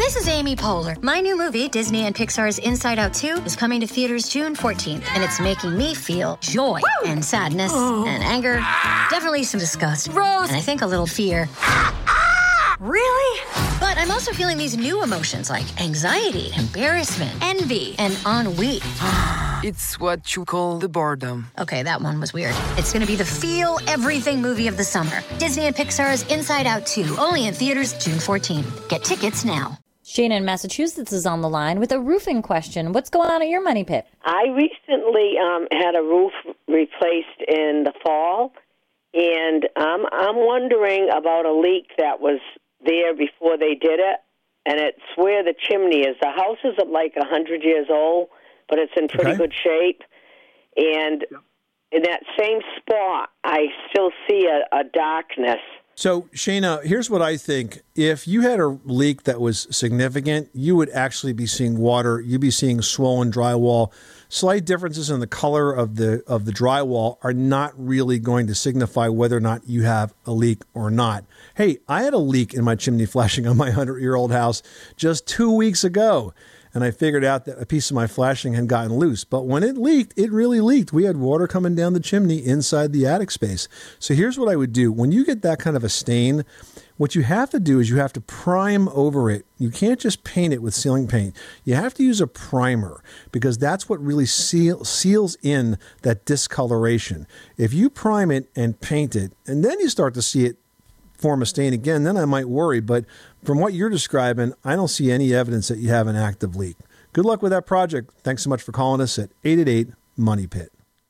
This is Amy Poehler. My new movie, Disney and Pixar's Inside Out 2, is coming to theaters June 14th, and it's making me feel joy and sadness and anger, definitely some disgust, and I think a little fear. Really? But I'm also feeling these new emotions like anxiety, embarrassment, envy, and ennui. It's what you call the boredom. Okay, that one was weird. It's going to be the feel everything movie of the summer. Disney and Pixar's Inside Out 2, only in theaters June 14th. Get tickets now. Shana in Massachusetts is on the line with a roofing question. What's going on at your money pit? I recently had a roof replaced in the fall, and I'm wondering about a leak that was there before they did it, and it's where the chimney is. The house is like 100 years old, but it's in pretty good shape. And in that same spot, I still see a darkness. So, Shana, here's what I think. If you had a leak that was significant, you would actually be seeing water. You'd be seeing swollen drywall. Slight differences in the color of the drywall are not really going to signify whether or not you have a leak or not. Hey, I had a leak in my chimney flashing on my 100-year-old house just 2 weeks ago, and I figured out that a piece of my flashing had gotten loose. But when it leaked, it really leaked. We had water coming down the chimney inside the attic space. So here's what I would do. When you get that kind of a stain, what you have to do is you have to prime over it. You can't just paint it with sealing paint. You have to use a primer because that's what really seals in that discoloration. If you prime it and paint it, and then you start to see it form a stain again, then I might worry. But from what you're describing, I don't see any evidence that you have an active leak. Good luck with that project. Thanks so much for calling us at 888-MONEY-PIT.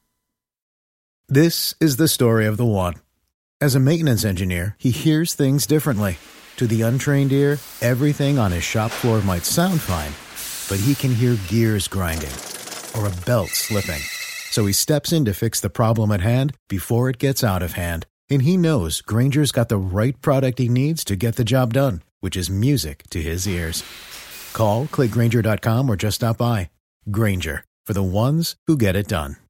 This is the story of the one. As a maintenance engineer, he hears things differently. To the untrained ear, everything on his shop floor might sound fine, but he can hear gears grinding or a belt slipping. So he steps in to fix the problem at hand before it gets out of hand. And he knows Grainger's got the right product he needs to get the job done, which is music to his ears. Call, click Grainger.com, or just stop by. Grainger, for the ones who get it done.